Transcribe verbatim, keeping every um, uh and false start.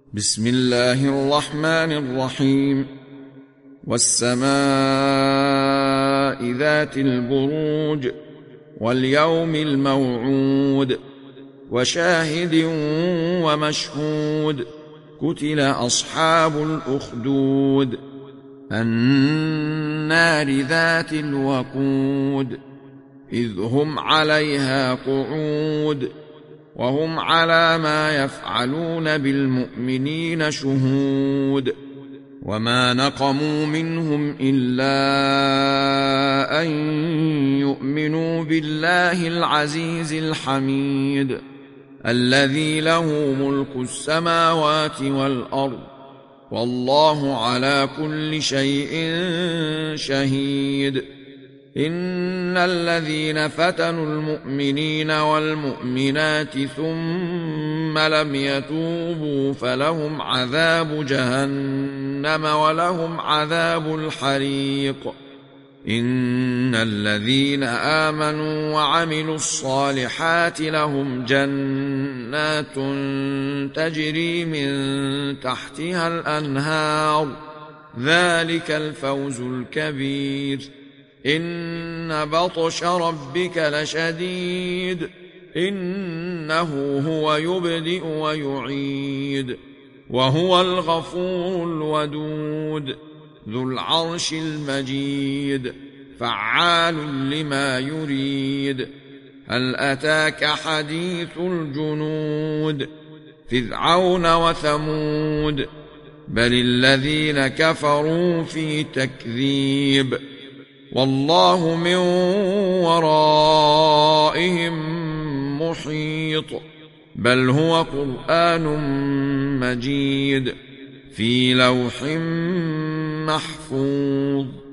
بسم الله الرحمن الرحيم. والسماء ذات البروج واليوم الموعود وشاهد ومشهود قتل أصحاب الأخدود النار ذات الوقود إذ هم عليها قعود وهم على ما يفعلون بالمؤمنين شهود وما نقموا منهم إلا أن يؤمنوا بالله العزيز الحميد الذي له ملك السماوات والأرض والله على كل شيء شهيد. إن الذين فتنوا المؤمنين والمؤمنات ثم لم يتوبوا فلهم عذاب جهنم ولهم عذاب الحريق. إن الذين آمنوا وعملوا الصالحات لهم جنات تجري من تحتها الأنهار ذلك الفوز الكبير. إن بطش ربك لشديد إنه هو يبدئ ويعيد وهو الغفور الودود ذو العرش المجيد فعال لما يريد. هل أتاك حديث الجنود فرعون وثمود بل الذين كفروا في تكذيب والله من ورائهم محيط بل هو قرآن مجيد في لوح محفوظ.